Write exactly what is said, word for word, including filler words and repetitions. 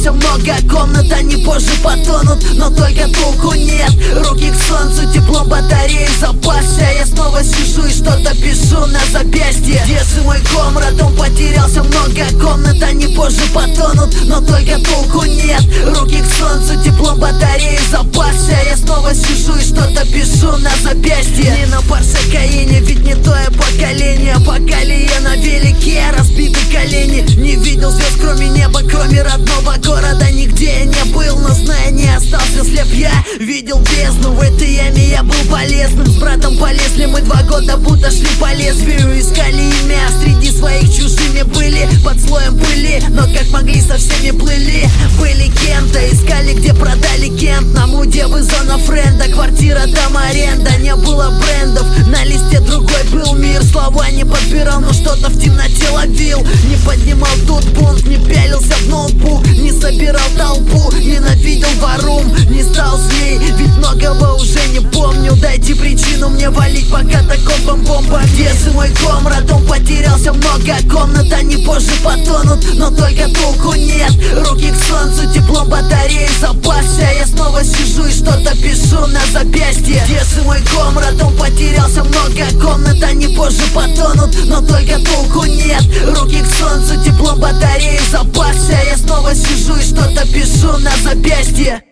потерялся много комнат, они позже потонут, но только толку нет. Руки к солнцу, теплом батареи запасся. Я снова сижу и что-то пишу на запястье. Где же мой комрад? Он потерялся много комнат, они позже потонут, но только толку нет. Руки к солнцу, теплом батареи запасся. Я снова сижу и что-то пишу на запястье. Не на Порше Каене, ведь не то я поколение. Поколение на велике, разбиты колени. Не видел звезд кроме неба, кроме родного города. Нигде я не был, но зная не остался слеп. Я видел бездну, в этой яме я был полезным. С братом полезли мы два года, будто шли по лезвию. Искали имя, среди своих чужими были. Под слоем пыли, но как могли со всеми плыли. Были кем-то, искали где продали Кент. На муде вы зона френда, квартира там аренда. Не было брендов, на листе другой был мир. Слова не подбирал, но что-то в темноте ловил. Не поднимал тут бунт, не пялился в ноутбук. Не собирал толпу, ненавидел варум. Не стал злей, ведь многого уже не помню. Дайте причину мне валить, пока такой бомбомба. Где же мой комрад? Он потерялся много комнат, они позже потонут, но только толку нет. Руки к солнцу, теплом батареи запасся. Я снова сижу и что-то пишу на запястье. Где же мой комрад? Он потерялся много комнат, они позже потонут, но только толку нет. Руки к солнцу, теплом батареи запасся. Я снова сижу и что-то пишу на запястье.